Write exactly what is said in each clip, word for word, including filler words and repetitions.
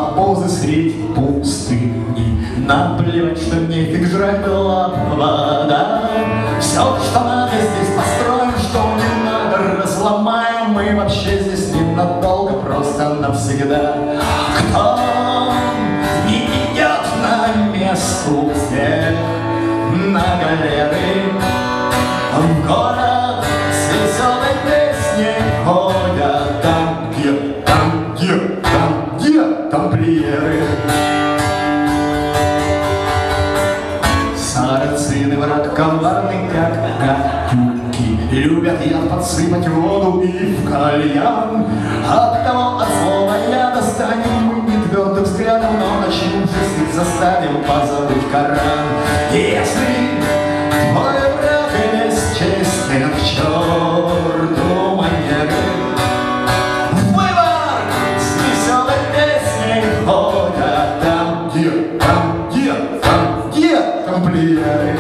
обозы средь пустыни. Наплевать, что нефиг жрать, была вода. Все, что надо, здесь построим, что не надо, разломаем. Мы вообще здесь ненадолго, просто навсегда. Кто не идет на место у всех на галеры, в город с веселой песней ходят там, где, там, где, там, где тамплиеры. Сарацины, враг коварный, как гадюки, любят яд подсыпать в воду и в кальян. Оттого от слова я достанем мы не твердым взглядом, но начнувшись их заставим позабыть Коран. Если твой враг бесчестен, к черту манеры, выбор с веселой песней ходят там, где, там, где, там, где тамплиеры.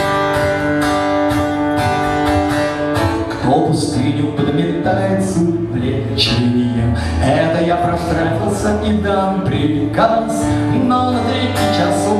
Кто пустыню подметает с увлечением, это я проштрафился и дам приказ, но на третий час